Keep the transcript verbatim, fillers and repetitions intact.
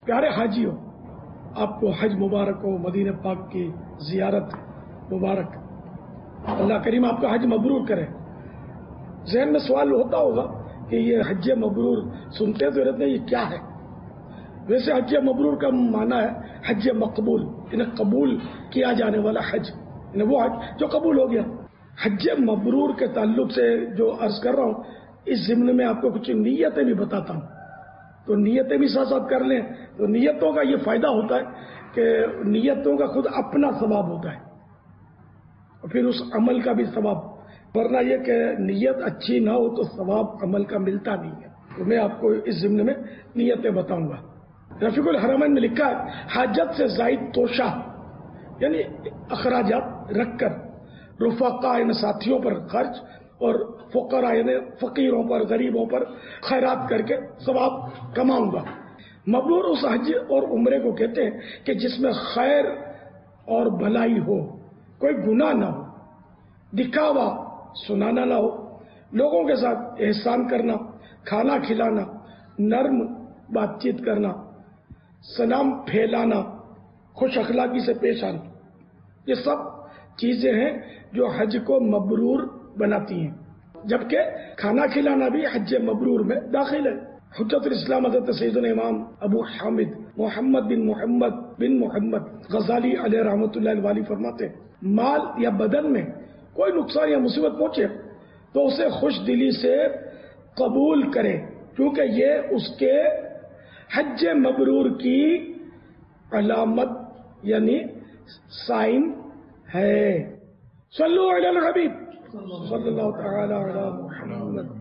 پیارے حاجیوں، آپ کو حج مبارک ہو، مدینہ پاک کی زیارت مبارک۔ اللہ کریم آپ کا حج مبرور کرے۔ ذہن میں سوال ہوتا ہوگا کہ یہ حج مبرور سنتے تو رہتے ہیں، یہ کیا ہے؟ ویسے حج مبرور کا معنی ہے حج مقبول، انہیں قبول کیا جانے والا حج، انہیں وہ حج جو قبول ہو گیا۔ حج مبرور کے تعلق سے جو عرض کر رہا ہوں، اس ضمن میں آپ کو کچھ نیتیں بھی بتاتا ہوں، تو نیتیں بھی ساتھ ساتھ کر لیں۔ تو نیتوں کا یہ فائدہ ہوتا ہے کہ نیتوں کا خود اپنا ثواب ہوتا ہے اور پھر اس عمل کا بھی ثواب، ورنہ یہ کہ نیت اچھی نہ ہو تو ثواب عمل کا ملتا نہیں ہے۔ تو میں آپ کو اس ضمن میں نیتیں بتاؤں گا۔ رفیق الحرمین نے لکھا ہے، حاجت سے زائد توشہ یعنی اخراجات رکھ کر رفقا یعنی ساتھیوں پر خرچ، اور فقراء یعنی فقیروں پر، غریبوں پر خیرات کر کے ثواب کماؤں گا۔ مبرور اس حج اور عمرے کو کہتے ہیں کہ جس میں خیر اور بھلائی ہو، کوئی گناہ نہ ہو، دکھاوا سنانا نہ ہو، لوگوں کے ساتھ احسان کرنا، کھانا کھلانا، نرم بات چیت کرنا، سلام پھیلانا، خوش اخلاقی سے پیش آنا، یہ سب چیزیں ہیں جو حج کو مبرور بناتی ہیں، جبکہ کھانا کھلانا بھی حج مبرور میں داخل ہے۔ حجت الاسلام حضرت سیدنا امام ابو حامد محمد بن محمد بن محمد غزالی علیہ رحمۃ اللہ علیہ فرماتے ہیں، مال یا بدن میں کوئی نقصان یا مصیبت پہنچے تو اسے خوش دلی سے قبول کرے، کیونکہ یہ اس کے حج مبرور کی علامت یعنی سائن ہے۔ صلو علی الحبیب صلی اللہ تعالی علی محمد۔